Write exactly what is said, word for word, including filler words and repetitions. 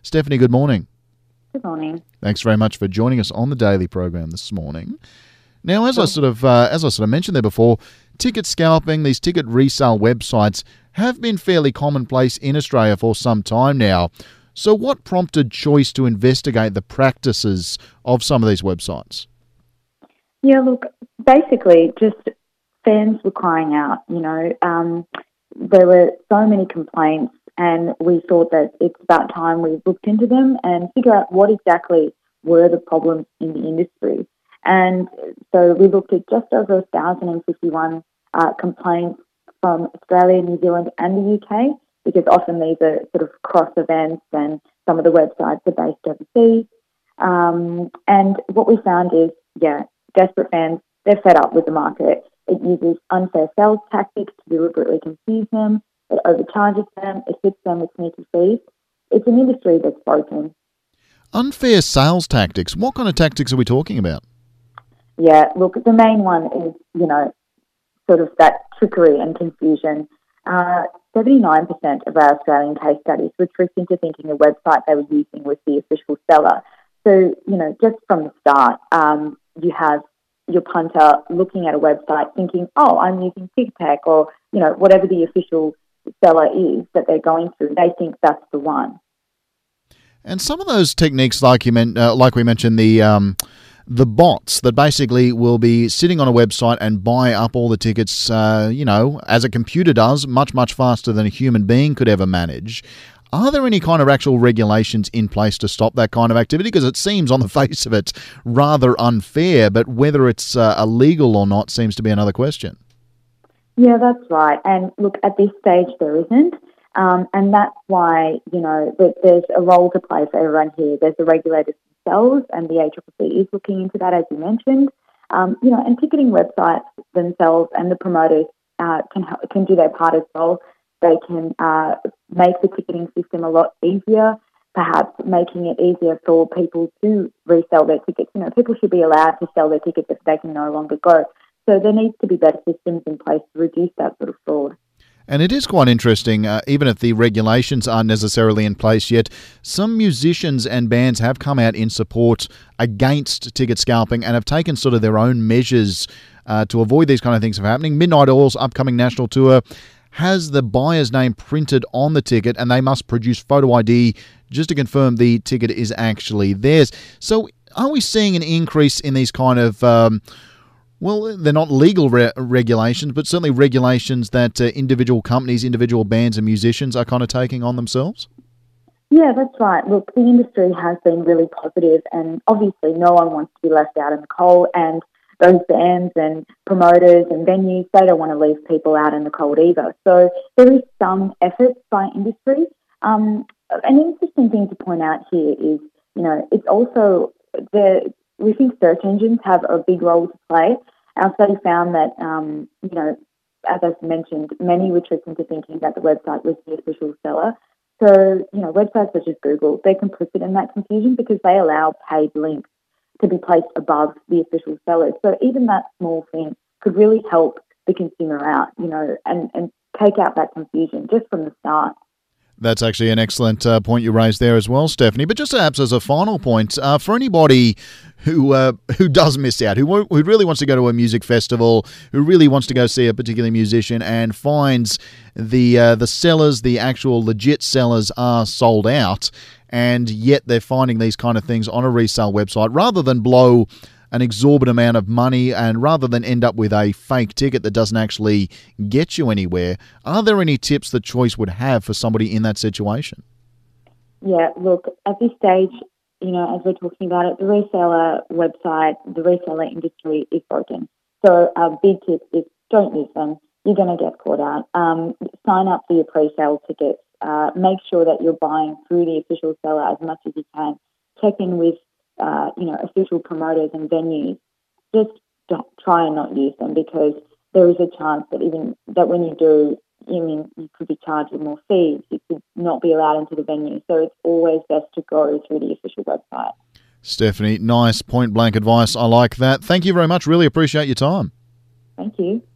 Stephanie, good morning. Good morning. Thanks very much for joining us on the daily program this morning. Now, as I sort of uh, as I sort of mentioned there before, ticket scalping, these ticket resale websites have been fairly commonplace in Australia for some time now. So what prompted Choice to investigate the practices of some of these websites? Yeah, look, basically just fans were crying out, you know. Um, there were so many complaints and we thought that it's about time we looked into them and figure out what exactly were the problems in the industry. And so we looked at just over one thousand fifty-one uh, complaints from Australia, New Zealand and the U K, because often these are sort of cross events and some of the websites are based overseas. Um, and what we found is, yeah, desperate fans, they're fed up with the market. It uses unfair sales tactics to deliberately confuse them. It overcharges them. It hits them with sneaky fees. It's an industry that's broken. Unfair sales tactics. What kind of tactics are we talking about? Yeah, look, the main one is, you know, sort of that trickery and confusion. Uh, seventy-nine percent of our Australian case studies were tricked into thinking the website they were using was the official seller. So, you know, just from the start, um, you have your punter looking at a website thinking, oh, I'm using TickTech or, you know, whatever the official seller is that they're going through. They think that's the one. And some of those techniques, like you meant, uh, like we mentioned, the um, the bots that basically will be sitting on a website and buy up all the tickets, uh, you know, as a computer does, much, much faster than a human being could ever manage. Are there any kind of actual regulations in place to stop that kind of activity? Because it seems on the face of it rather unfair, but whether it's uh, illegal or not seems to be another question. Yeah, that's right. And look, at this stage there isn't. Um, and that's why, you know, that there's a role to play for everyone here. There's the regulators themselves, and the A C C C is looking into that, as you mentioned. Um, you know, and ticketing websites themselves and the promoters uh, can can do their part as well. They can uh, make the ticketing system a lot easier, perhaps making it easier for people to resell their tickets. You know, people should be allowed to sell their tickets if they can no longer go. So there needs to be better systems in place to reduce that sort of fraud. And it is quite interesting, uh, even if the regulations aren't necessarily in place yet, some musicians and bands have come out in support against ticket scalping and have taken sort of their own measures uh, to avoid these kind of things from happening. Midnight Oil's upcoming national tour has the buyer's name printed on the ticket and they must produce photo I D just to confirm the ticket is actually theirs. So are we seeing an increase in these kind of... Um, Well, they're not legal re- regulations, but certainly regulations that uh, individual companies, individual bands and musicians are kind of taking on themselves? Yeah, that's right. Look, the industry has been really positive, and obviously no one wants to be left out in the cold, and those bands and promoters and venues, they don't want to leave people out in the cold either. So there is some effort by industry. Um, an interesting thing to point out here is, you know, it's also the we think search engines have a big role to play. Our study found that, um, you know, as I've mentioned, many were tricked into thinking that the website was the official seller. So, you know, websites such as Google, they're complicit in that confusion because they allow paid links to be placed above the official sellers. So even that small thing could really help the consumer out, you know, and, and take out that confusion just from the start. That's actually an excellent uh, point you raised there as well, Stephanie. But just perhaps as a final point, uh, for anybody who uh, who does miss out, who, who really wants to go to a music festival, who really wants to go see a particular musician and finds the uh, the sellers, the actual legit sellers are sold out, and yet they're finding these kind of things on a resale website, rather than blow an exorbitant amount of money and rather than end up with a fake ticket that doesn't actually get you anywhere, are there any tips that Choice would have for somebody in that situation? Yeah, look, at this stage, you know, as we're talking about it, the reseller website, the reseller industry is broken. So our big tip is don't use them. You're going to get caught out. Um, sign up for your pre-sale tickets. Uh, make sure that you're buying through the official seller as much as you can. Check in with Uh, you know, official promoters and venues. Just don't try and not use them because there is a chance that even that when you do, you mean you could be charged with more fees. You could not be allowed into the venue. So it's always best to go through the official website. Stephanie, nice point blank advice. I like that. Thank you very much. Really appreciate your time. Thank you.